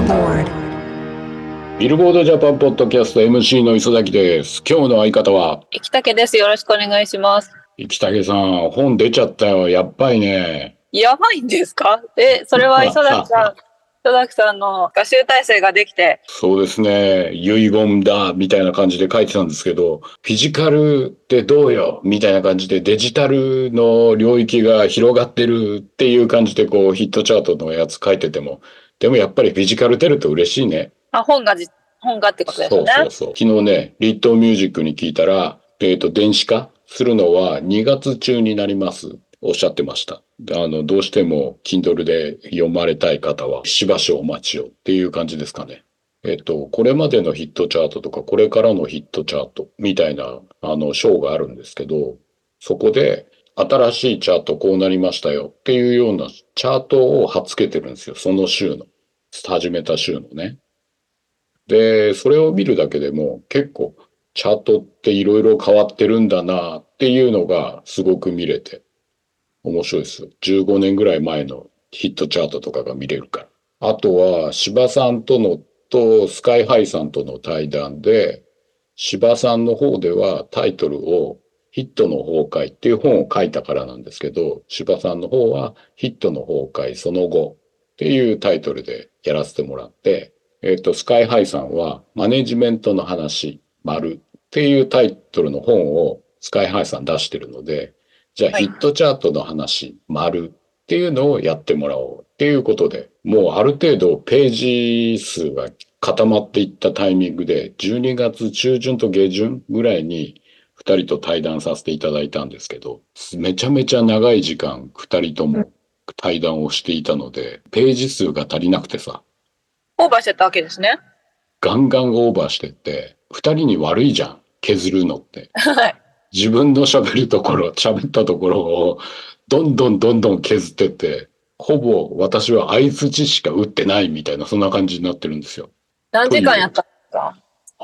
Billboard. ビルボードジャパンポッドキャスト MC の磯崎です。今日の相方は生竹です。よろしくお願いします。 生竹さん、本出ちゃったよ。やっばいね。 やばいんですか？それは磯崎さんの集大成ができて。 そうですね。遺言だみたいな感じで書いてたんですけど、フィジカルってどうよみたいな感じでデジタルの領域が広がってるっていう感じでこうヒットチャートのやつ書いてても、でもやっぱりフィジカル出ると嬉しいね。 本がってことですね。 そう。昨日ね、リットーミュージックに聞いたら、電子化するのは2月中になります。おっしゃってました。どうしても Kindle で読まれたい方はしばしお待ちをっていう感じですかね。これまでのヒットチャートとか、これからのヒットチャートみたいな、章があるんですけど、そこで、新しいチャートこうなりましたよっていうようなチャートを貼っ付けてるんですよ。その週の。始めた週のね。で、それを見るだけでも結構チャートっていろいろ変わってるんだなっていうのがすごく見れて面白いですよ。15年ぐらい前のヒットチャートとかが見れるから。あとは柴さんとスカイハイさんとの対談で、柴さんの方ではタイトルをヒットの崩壊っていう本を書いたからなんですけど、柴さんの方はヒットの崩壊その後っていうタイトルでやらせてもらって、スカイハイさんはマネジメントの話、丸っていうタイトルの本をスカイハイさん出してるので、じゃあヒットチャートの話、丸っていうのをやってもらおうっていうことで、もうある程度ページ数が固まっていったタイミングで、12月中旬と下旬ぐらいに2人と対談させていただいたんですけど、めちゃめちゃ長い時間2人とも対談をしていたので、ページ数が足りなくてさ、 オーバーしてたわけですね。 ガンガンオーバーしてって、2人に悪いじゃん、削るのって。 はい。 自分の喋ったところをどんどん削ってって、ほぼ私は相槌しか打ってないみたいな、そんな感じになってるんですよ。 何時間やったんですか？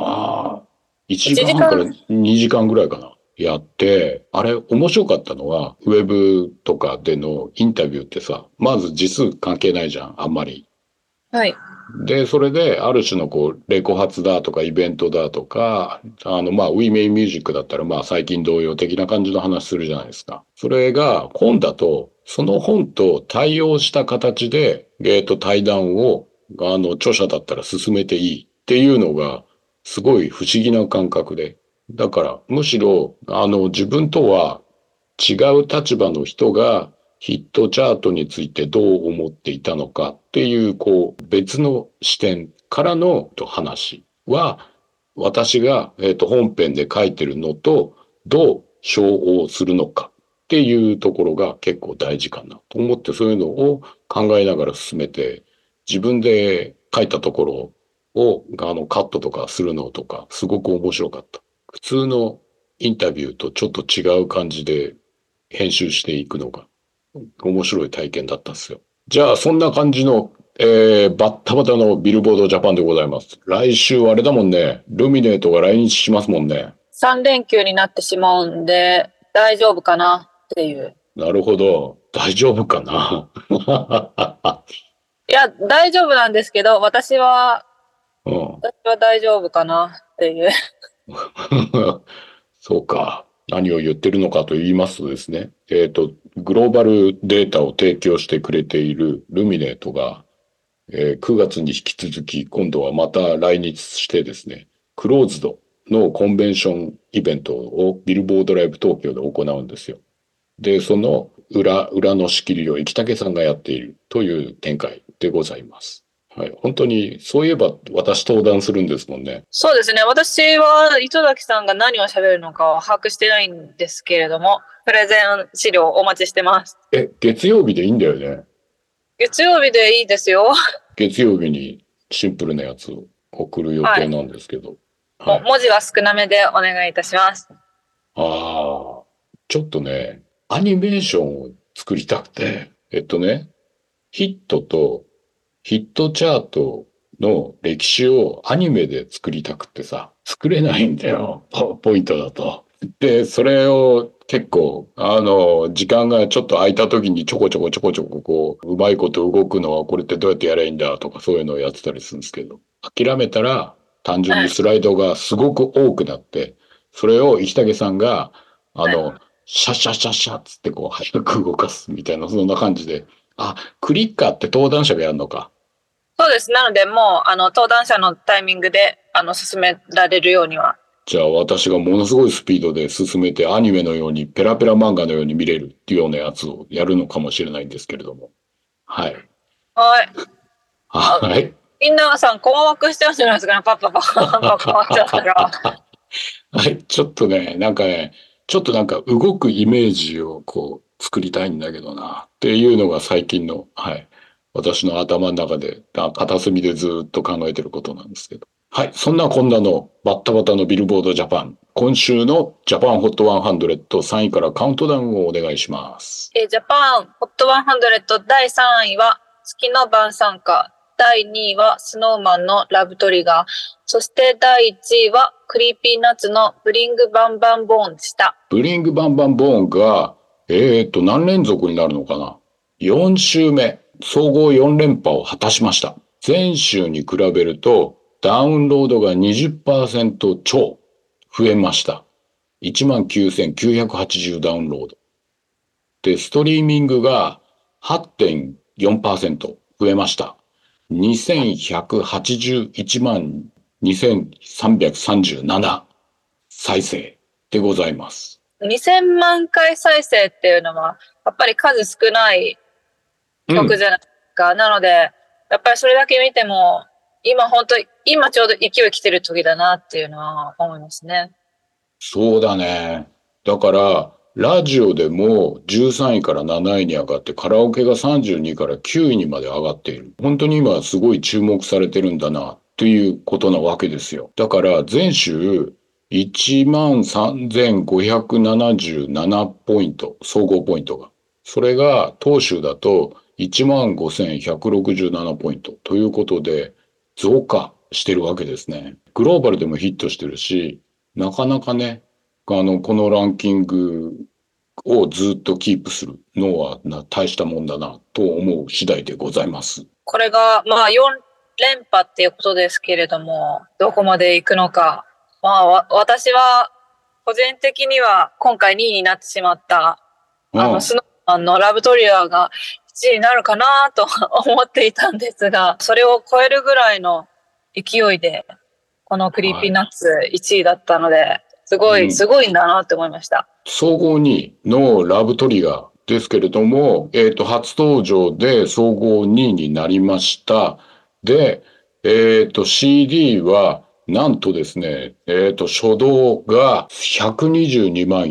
1時間半から2時間ぐらいかな。やって、あれ面白かったのは、ウェブとかでのインタビューってさ、まず字数関係ないじゃん、あんまり。 はい。 で、それで、ある種のこう、レコ発だとか、イベントだとか、ウィメイミュージックだったら、最近同様的な感じの話するじゃないですか。それが、本だと、その本と対応した形で、対談を、著者だったら進めていいっていうのが、すごい不思議な感覚で。だから、むしろ、自分とは違う立場の人が、ヒットチャートについてどう思っていたのかっていう、こう、別の視点からの話は、私が、本編で書いてるのと、どう照合するのかっていうところが結構大事かなと思って、そういうのを考えながら進めて、自分で書いたところを、カットとかするのとか、すごく面白かった。普通のインタビューとちょっと違う感じで編集していくのが面白い体験だったんですよ。じゃあ、そんな感じの、バッタバタのビルボードジャパンでございます。来週あれだもんね。ルミネートが来日しますもんね。 3連休になってしまうんで、大丈夫かなっていう。 なるほど。大丈夫かな。 いや、大丈夫なんですけど、私はうん、 大丈夫かなっていう。 そうか。何を言ってるのかと言いますとですね。グローバルデータを提供してくれているルミネートが、9月に引き続き、今度はまた来日してですね、クローズドのコンベンションイベントをビルボードライブ東京で行うんですよ。で、その裏の仕切りを生竹さんがやっているという展開でございます。はい。本当に、そういえば私登壇するんですもんね。 そうですね。私は糸崎さんが何を喋るのかは把握してないんですけれども、プレゼン資料お待ちしてます。 月曜日でいいんだよね。 月曜日でいいですよ。 月曜日にシンプルなやつを送る予定なんですけど。 はい。文字は少なめでお願いいたします。 ちょっとね、アニメーションを作りたくて、ヒットとヒットチャートの歴史をアニメで作りたくってさ、作れないんだよ、パワーポイントだと。 で、それを結構、時間がちょっと空いた時にちょこちょこちょこちょここう、うまいこと動くのはこれってどうやってやればいいんだとかそういうのをやってたりするんですけど、諦めたら単純はい。 にスライドがすごく多くなって、それを石竹さんが、あはい。 の、シャシャシャシャっつってこう、早く動かすみたいな、そんな感じで。あ、クリッカーって登壇者がやるのか。 そうです。なので、もう、登壇者のタイミングで、進められるようには。 じゃあ私がものすごいスピードで進めてアニメのようにペラペラ漫画のように見れるっていうようなやつをやるのかもしれないんですけれども。はい。 はい。あ、 はい。 みんなさん困惑してるんじゃないですかね。パッパパパパパパっちゃったら。 はい。ちょっとね、なんかね、ちょっとなんか動くイメージをこう作りたいんだけどなっていうのが最近の、はい。私の頭の中で、片隅でずっと考えてることなんですけど。はい。そんなこんなのバッタバタのビルボードジャパン。今週のジャパンホット100、3位からカウントダウンをお願いします。 ジャパンホット100第3位は月の晩餐歌。第2位はスノーマンのラブトリガー。そして第1位はクリーピーナッツのブリングバンバンボーンでした。 ブリングバンバンボーンが、何連続になるのかな？ 4 週目、総合4連覇を果たしました。前週に比べると、ダウンロードが 20% 超増えました。19,980ダウンロード。で、ストリーミングが 8.4% 増えました。2181万2337再生でございます。 2000万回再生っていうのは、やっぱり数少ない曲じゃないですか。なので、やっぱりそれだけ見ても、今ちょうど勢い来てる時だなっていうのは思いますね。 そうだね。だから、ラジオでも13位から7位に上がって、カラオケが32位から9位にまで上がっている。本当に今すごい注目されてるんだな、ということなわけですよ。だから、前週、13,577ポイント、総合ポイントが。それが、当週だと15,167ポイントということで、増加してるわけですね。グローバルでもヒットしてるし、なかなかね、このランキングをずっとキープするのは大したもんだなと思う次第でございます。 これが、4連覇っていうことですけれども、どこまで行くのか。私は、個人的には今回2位になってしまった、スノーマンのラブトリガーが1位になるかなと思っていたんですが、それを超えるぐらいの勢いで、このクリーピーナッツ1位だったので、すごいんだなって思いました。 総合2位のラブトリガーですけれども、初登場で総合2位になりました。で、CD は、なんとですね、初動が122万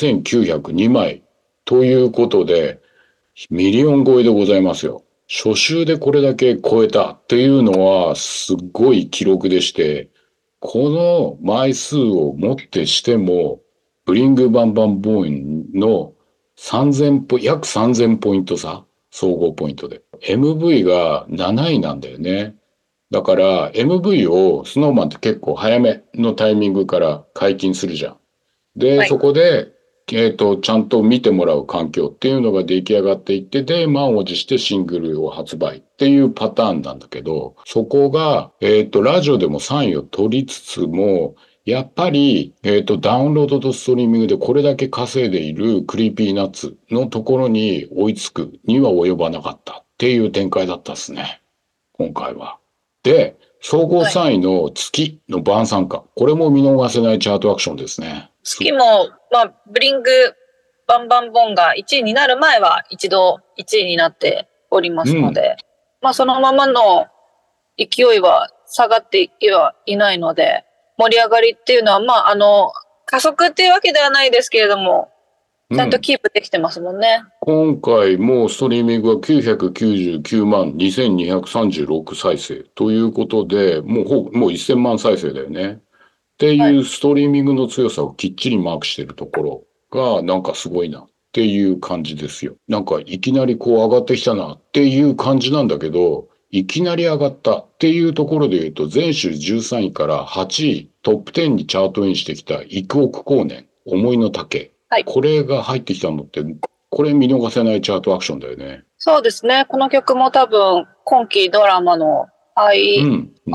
4902枚ということで、ミリオン超えでございますよ。初週でこれだけ超えたっていうのはすっごい記録でして、この枚数をもってしても、ブリングバンバンボーイの約3000ポイント差、総合ポイントで。MV が7位なんだよね。だから MV をスノーマンって結構早めのタイミングから解禁するじゃん。で、 はい。 そこで、ちゃんと見てもらう環境っていうのが出来上がっていって、で、満を持してシングルを発売っていうパターンなんだけど、そこが、ラジオでも3位を取りつつも、やっぱり、ダウンロードとストリーミングでこれだけ稼いでいるクリーピーナッツのところに追いつくには及ばなかったっていう展開だったですね。今回は。で、総合3位の月の晩餐歌。これも見逃せないチャートアクションですね。 月も、ブリングバンバンボンが1位になる前は一度1位になっておりますので、そのままの勢いは下がってはいないので、盛り上がりっていうのは、加速っていうわけではないですけれども、ちゃんとキープできてますもんね。 今回もストリーミングが999万2236再生ということで、もう1000万再生だよね。っていうストリーミングの強さをきっちりマークしてるところがなんかすごいなっていう感じですよ。なんかいきなりこう上がってきたなっていう感じなんだけど、いきなり上がったっていうところで言うと、前週13位から8位、トップ10にチャートインしてきた幾億光年。 思いの丈。 はい。 これが入ってきたのって、これ見逃せないチャートアクションだよね。 そうですね。この曲も多分、今期ドラマのうん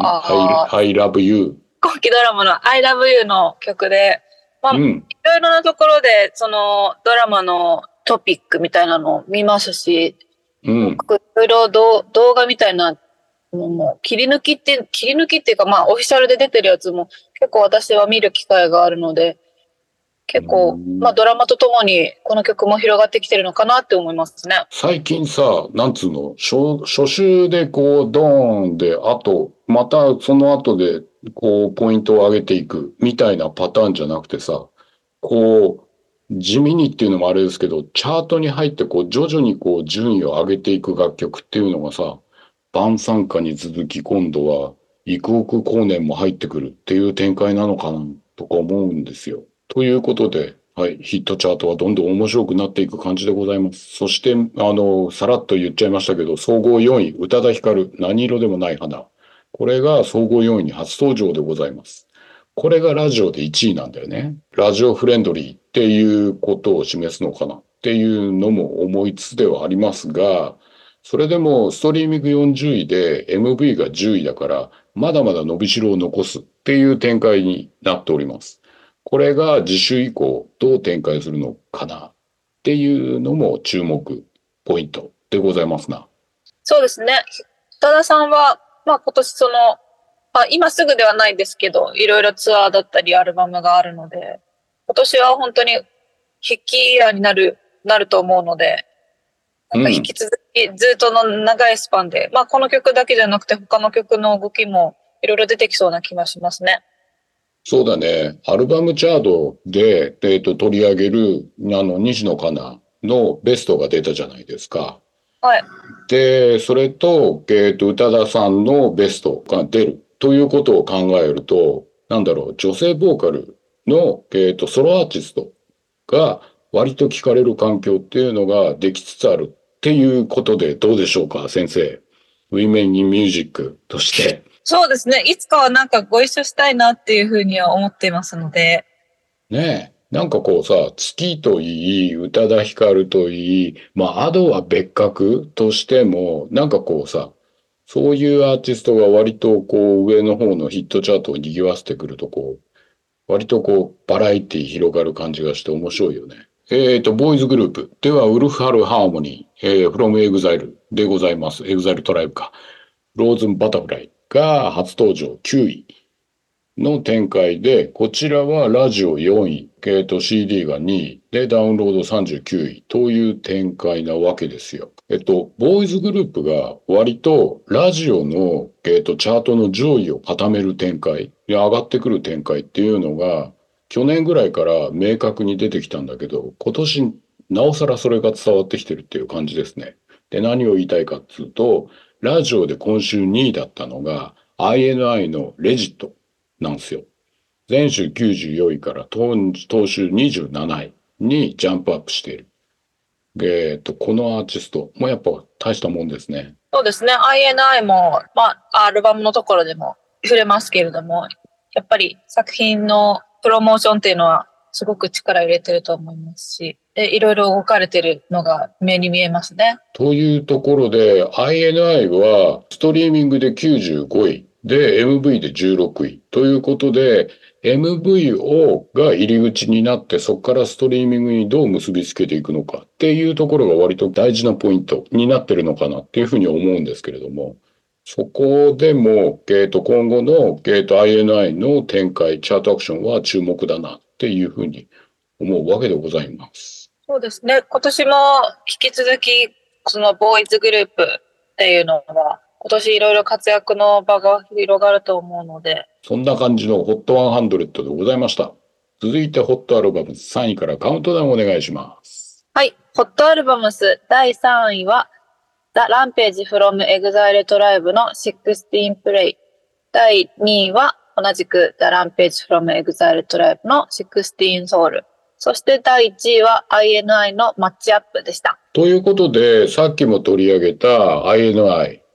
。I love you。 今期ドラマの I love you の曲で、まあ、いうん。 ろいろなところで、そのドラマのトピックみたいなのを見ますし、 うん。 僕いろいろ動画みたいなのも切り抜きっていうか、まあ、オフィシャルで出てるやつも結構私は見る機会があるので、結構、まあ、ドラマとともにこの曲も広がってきてるのかなって思いますね。 最近さ、なんつうの、初週でこう、ドーンで、あと、またその後で、こう、ポイントを上げていく、みたいなパターンじゃなくてさ、こう、地味にっていうのもあれですけど、チャートに入ってこう、徐々にこう、順位を上げていく楽曲っていうのがさ、晩餐歌に続き今度は、幾億光年も入ってくるっていう展開なのかな、とか思うんですよ。ということで、はい、ヒットチャートはどんどん面白くなっていく感じでございます。そして、さらっと言っちゃいましたけど、総合4位、宇多田ヒカル、何色でもない花。これが総合4位に初登場でございます。これがラジオで1位なんだよね。ラジオフレンドリーっていうことを示すのかなっていうのも思いつつではありますが、それでもストリーミング40位で MV が10位だから、まだまだ伸びしろを残すっていう展開になっております。これが次週以降どう展開するのかなっていうのも注目ポイントでございますな。 そうですね。宇多田さんは、まあ今年まあ今すぐではないですけど、いろいろツアーだったりアルバムがあるので、今年は本当に筆記イヤーになると思うので、なんか引き続きずっとの長いスパンで、まあこの曲だけじゃなくて他の曲の動きもいろいろ出てきそうな気がしますね。 そうだね。アルバムチャートで、取り上げる、西野カナのベストが出たじゃないですか。 はい。 で、それと、宇多田さんのベストが出るということを考えると、なんだろう、女性ボーカルの、ソロアーティストが割と聞かれる環境っていうのができつつあるっていうことでどうでしょうか、先生。ウィメン・イン・ミュージックとして。 そうですね。いつかはなんかご一緒したいなっていうふうには思っていますので。 ねえ。なんかこうさ、月といい、宇多田ヒカルといい、まあ、アドは別格としても、なんかこうさ、そういうアーティストが割とこう上の方のヒットチャートを賑わせてくるとこう、割とこうバラエティ広がる感じがして面白いよね。ボーイズグループではウルフハルハーモニー、from EXILE でございます。EXILE トライブか。ローズンバタフライが初登場9位。の展開で、こちらはラジオ4位、CD が2位、で、ダウンロード39位という展開なわけですよ。ボーイズグループが割とラジオの、チャートの上位を固める展開、上がってくる展開っていうのが、去年ぐらいから明確に出てきたんだけど、今年なおさらそれが伝わってきてるっていう感じですね。で、何を言いたいかっていうと、ラジオで今週2位だったのが、INI のレジット。なんですよ。前週94位から当週27位にジャンプアップしている。このアーティストもやっぱ大したもんですね。 そうですね。INI も、まあ、アルバムのところでも触れますけれども、やっぱり作品のプロモーションっていうのはすごく力入れてると思いますし、で、いろいろ動かれてるのが目に見えますね。 というところで、INI はストリーミングで95位で MV で16位ということで、MV が入り口になってそこからストリーミングにどう結びつけていくのかっていうところが割と大事なポイントになってるのかなっていうふうに思うんですけれども、そこでも、今後の、INI の展開、チャートアクションは注目だなっていうふうに思うわけでございます。 そうですね。今年も引き続き、そのボーイズグループっていうのは、今年いろいろ活躍の場が広がると思うので。 そんな感じの HOT100 でございました。続いて HOT アルバム3位からカウントダウンお願いします。 はい。ホットアルバムス第3位は、The Rampage from EXILE Tribe の16 Play。第2位は、同じく The Rampage from EXILE Tribe の16 Soul。そして第1位は INI のマッチアップでした。 ということで、さっきも取り上げた INI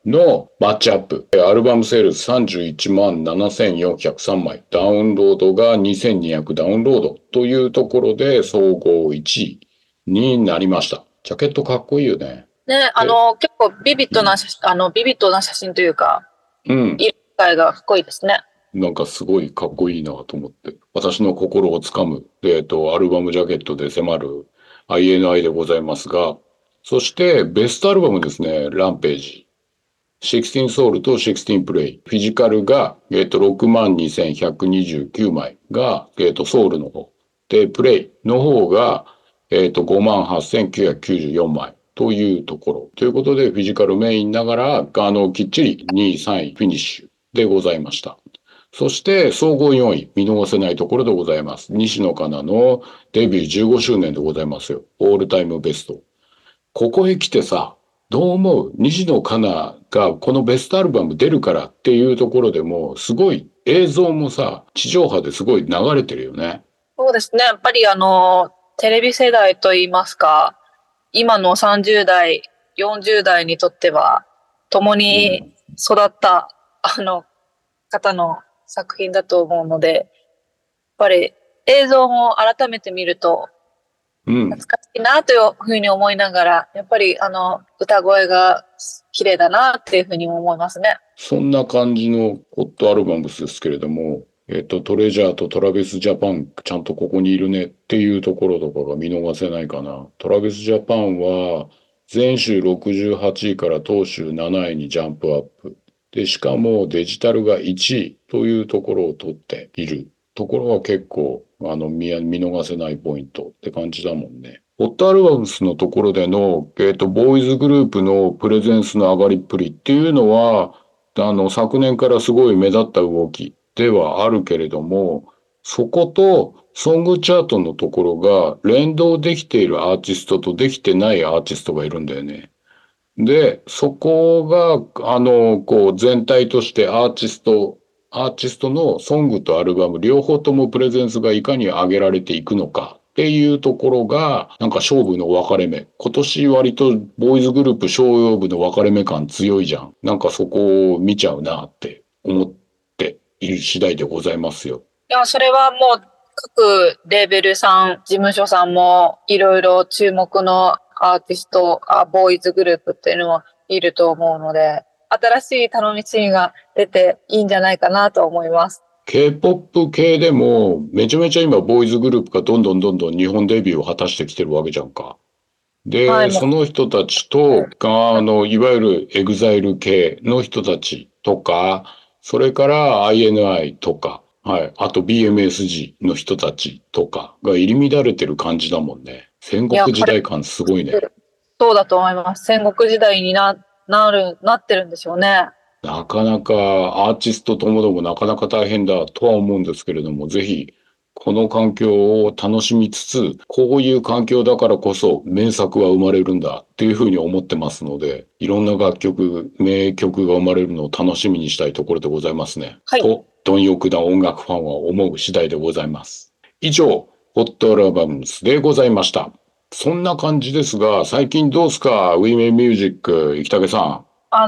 のマッチアップ。アルバムセールス31万7403枚。ダウンロードが2200ダウンロードというところで総合1位になりました。ジャケットかっこいいよね。 ね、結構ビビッドなビビッドな写真というか、 うん。 色使いがかっこいいですね。 なんかすごいかっこいいなと思って。私の心をつかむ、アルバムジャケットで迫る INI でございますが、そしてベストアルバムですね、ランページ。16ソウルと16プレイ。フィジカルが、62,129枚が、ソウルの方。で、プレイの方が、58,994枚というところ。ということで、フィジカルメインながら、きっちり2位、3位、フィニッシュでございました。そして、総合4位、見逃せないところでございます。西野カナのデビュー15周年でございますよ。オールタイムベスト。ここへ来てさ、どう思う？西野カナがこのベストアルバム出るからっていうところでも、すごい映像もさ、地上波ですごい流れてるよね。 そうですね。やっぱりテレビ世代といいますか、今の30代、40代にとっては、共に育った、方の作品だと思うので、やっぱり映像も改めて見ると、懐かしいなというふうに思いながら、やっぱり歌声が綺麗だなっていうふうに思いますね。 そんな感じのホットアルバムですけれども、トレジャーとトラビスジャパン、ちゃんとここにいるねっていうところとかが見逃せないかな。トラビスジャパンは、前週68位から当週7位にジャンプアップ。で、しかもデジタルが1位というところを取っているところは結構、見逃せないポイントって感じだもんね。ホットアルバムスのところでの、ボーイズグループのプレゼンスの上がりっぷりっていうのは、昨年からすごい目立った動きではあるけれども、そことソングチャートのところが連動できているアーティストとできてないアーティストがいるんだよね。で、そこが、全体としてアーティストのソングとアルバム両方ともプレゼンスがいかに上げられていくのかっていうところが、なんか勝負の分かれ目。今年割とボーイズグループ小用部の分かれ目感強いじゃん。なんかそこを見ちゃうなって思っている次第でございますよ。 いや、それはもう各レーベルさん、事務所さんもいろいろ注目のアーティスト、ボーイズグループっていうのはいると思うので、新しい頼みシーンが出ていいんじゃないかなと思います。 K-POP 系でもめちゃめちゃ今ボーイズグループがどんどん日本デビューを果たしてきてるわけじゃんか。で、 はい、もその人たちと、いわゆるエグザイル系の人たちとか、それから INI とか、はい、あと BMSG の人たちとかが入り乱れてる感じだもんね。戦国時代感すごいね。 そうだと思います。戦国時代になってるんでしょうね。 なかなかアーティストともどもなかなか大変だとは思うんですけれども、ぜひこの環境を楽しみつつ、こういう環境だからこそ名作は生まれるんだっていうふうに思ってますので、いろんな楽曲、名曲が生まれるのを楽しみにしたいところでございますね。 はい。 と、貪欲な音楽ファンは思う次第でございます。以上、ホットアルバムスでございました。そんな感じですが、最近どうすか？ We Made Music、生竹さん。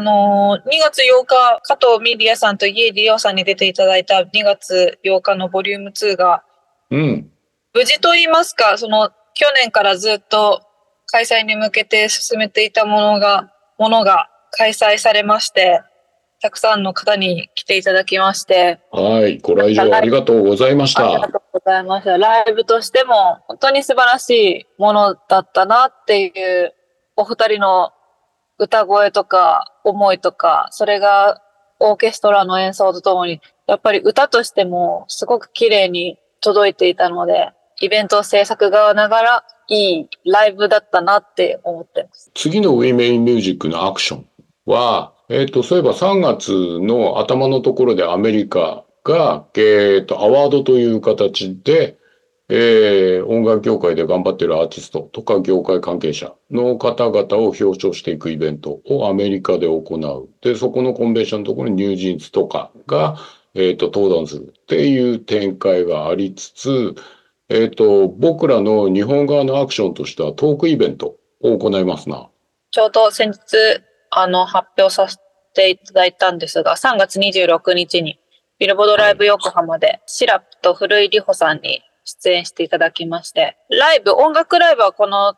2月8日、加藤ミリアさんと家リオさんに出ていただいた2月8日のボリューム2が、無事と言いますか、去年からずっと開催に向けて進めていたものが開催されまして、たくさんの方に来ていただきまして。 はい、ご来場ありがとうございました。 ありがとうございました。ライブとしても本当に素晴らしいものだったなっていう、お二人の歌声とか思いとか、それがオーケストラの演奏とともに、やっぱり歌としてもすごく綺麗に届いていたので、イベント制作側ながらいいライブだったなって思ってます。 次の We Made Music のアクションは、そういえば3月の頭のところでアメリカが、アワードという形で、音楽業界で頑張っているアーティストとか業界関係者の方々を表彰していくイベントをアメリカで行う。で、そこのコンベンションのところにニュージーンズとかが、登壇するっていう展開がありつつ、僕らの日本側のアクションとしてはトークイベントを行いますな。 ちょうど先日、発表させていただいたんですが、3月26日にビルボードライブ横浜でシラップと古井里穂さんに出演していただきまして、音楽ライブはこの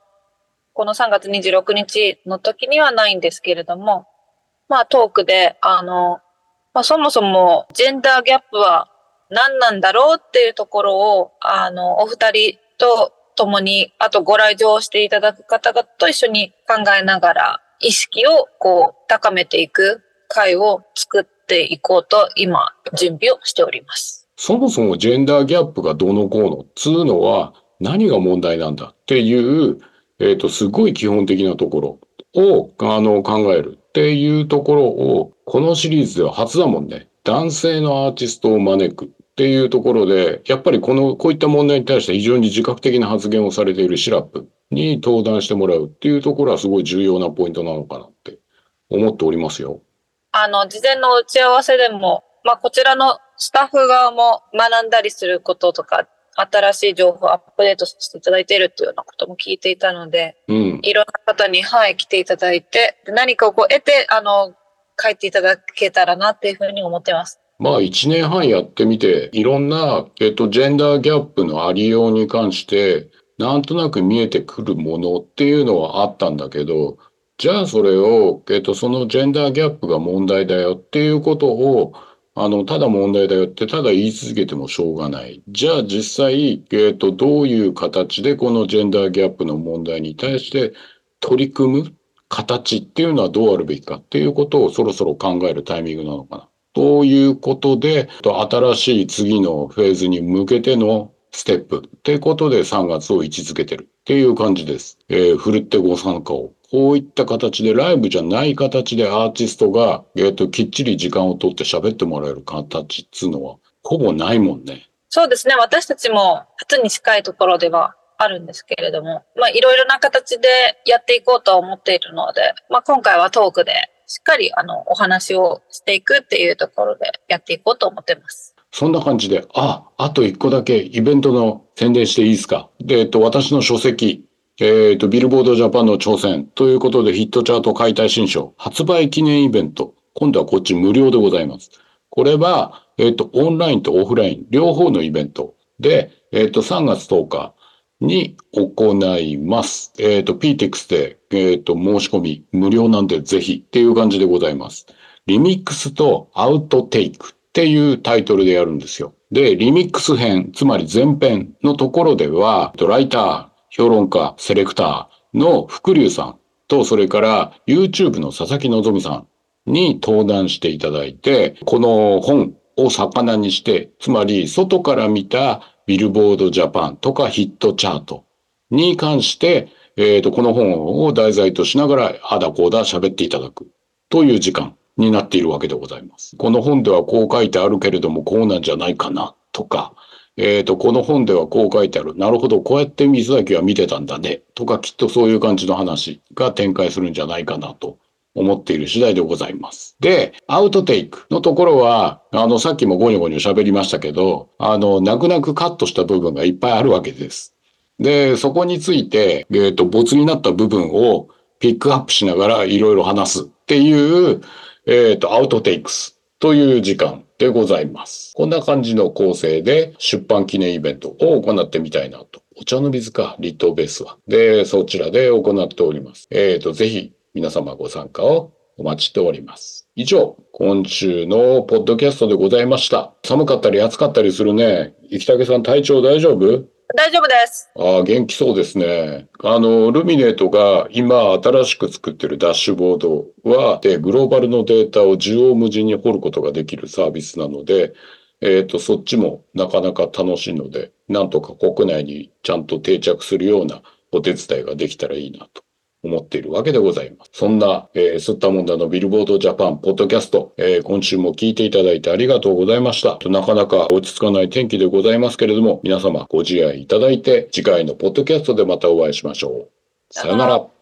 3月26日の時にはないんですけれども、トークで、そもそもジェンダーギャップは何なんだろうっていうところを、お二人と共に、あとご来場していただく方々と一緒に考えながら、意識を高めていく会を作っていこうと今準備をしております。 そもそもジェンダーギャップがどうのこうのつうのは何が問題なんだっていう、すごい基本的なところを考えるっていうところをこのシリーズでは初だもんね。男性のアーティストを招くっていうところで、やっぱりこういった問題に対して非常に自覚的な発言をされているシラップに登壇してもらうっていうところはすごい重要なポイントなのかなって思っておりますよ。 事前の打ち合わせでも、こちらのスタッフ側も学んだりすることとか、新しい情報をアップデートさせていただいているというようなことも聞いていたので、いろんな方に、来ていただいて、何かを得て、書いていただけたらなっていうふうに思ってます。 1年半やってみて、いろんな、ジェンダーギャップのありように関して、なんとなく見えてくるものっていうのはあったんだけど、じゃあそれを、そのジェンダーギャップが問題だよっていうことを、ただ問題だよってただ言い続けてもしょうがない。じゃあ実際、どういう形でこのジェンダーギャップの問題に対して取り組む形っていうのはどうあるべきかっていうことをそろそろ考えるタイミングなのかな。ということで、新しい次のフェーズに向けてのステップってことで3月を位置づけてるっていう感じです。ふるってご参加を。こういった形でライブじゃない形でアーティストが、きっちり時間を取って喋ってもらえる形っつうのはほぼないもんね。 そうですね。私たちも初に近いところではあるんですけれども、いろいろな形でやっていこうと思っているので、今回はトークでしっかりお話をしていくっていうところでやっていこうと思ってます。 そんな感じで、あと一個だけイベントの宣伝していいですか。で、私の書籍、ビルボードジャパンの挑戦ということでヒットチャート解体新書発売記念イベント。今度はこっち無料でございます。これは、オンラインとオフライン両方のイベントで、3月10日に行います。PTX で、申し込み無料なんでぜひっていう感じでございます。リミックスとアウトテイクっていうタイトルでやるんですよ。で、リミックス編、つまり前編のところでは、ライター、評論家、セレクターの福龍さんと、それから YouTube の佐々木希さんに登壇していただいて、この本を魚にして、つまり外から見たビルボードジャパンとかヒットチャートに関して、この本を題材としながら、あだこうだ喋っていただくという時間になっているわけでございます。この本ではこう書いてあるけれども、こうなんじゃないかなとか、この本ではこう書いてある。なるほど、こうやって水崎は見てたんだね。とか、きっとそういう感じの話が展開するんじゃないかなと思っている次第でございます。で、アウトテイクのところは、さっきもゴニョゴニョ喋りましたけど、泣く泣くカットした部分がいっぱいあるわけです。で、そこについて、没になった部分をピックアップしながらいろいろ話すっていう、アウトテイクスという時間でございます。こんな感じの構成で出版記念イベントを行ってみたいなと。お茶の水か、立東ベースは。で、そちらで行っております。ぜひ皆様ご参加をお待ちしております。以上、今週のポッドキャストでございました。寒かったり暑かったりするね。生竹さん体調大丈夫？ 大丈夫です。 元気そうですね。ルミネートが今新しく作ってるダッシュボードは、グローバルのデータを縦横無尽に掘ることができるサービスなので、そっちもなかなか楽しいので、なんとか国内にちゃんと定着するようなお手伝いができたらいいなと思っているわけでございます。そんな、すったもんだのビルボードジャパンポッドキャスト、今週も聞いていただいてありがとうございました。なかなか落ち着かない天気でございますけれども、皆様ご自愛いただいて、次回のポッドキャストでまたお会いしましょう。さよなら。